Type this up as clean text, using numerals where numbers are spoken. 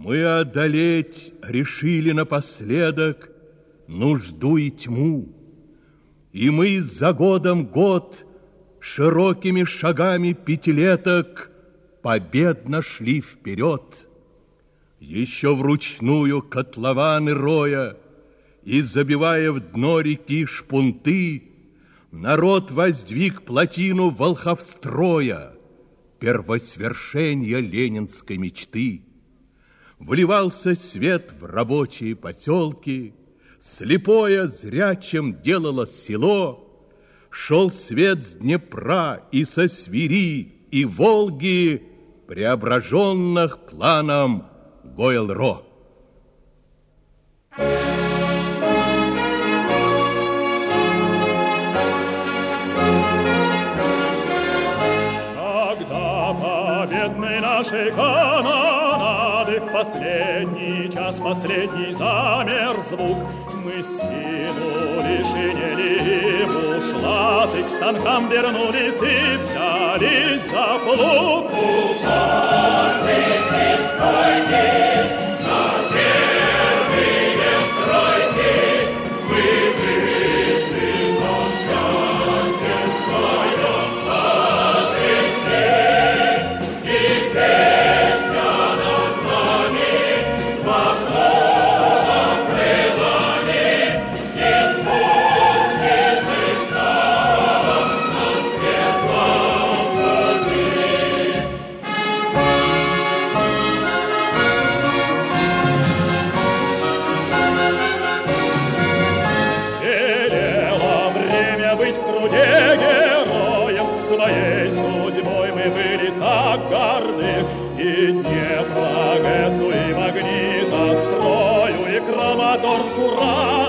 Мы одолеть решили напоследок нужду и тьму, и мы за годом год широкими шагами пятилеток победно шли вперед. Еще вручную котлованы роя и забивая в дно реки шпунты, народ воздвиг плотину волховстроя, первосвершенья ленинской мечты. Вливался свет в рабочие поселки, слепое зрячим делало село, шел свет с Днепра и со Свири и Волги, преображенных планом Гойл-Ро. Когда победной нашей канонады в последний час, последний замер звук, мы скинули шинели и бушлаты, к станкам вернулись и взялись за плуг. Упорные стройки, на первые стройки, мы вышли, но счастье свое отрясли, и песня над нами махнула крылами, и спутницы стала на светлом пути. Велело время быть в труде героем, своей судьбой мы были так горды, и Днепрогэсу, и Магнитострою, и Краматорску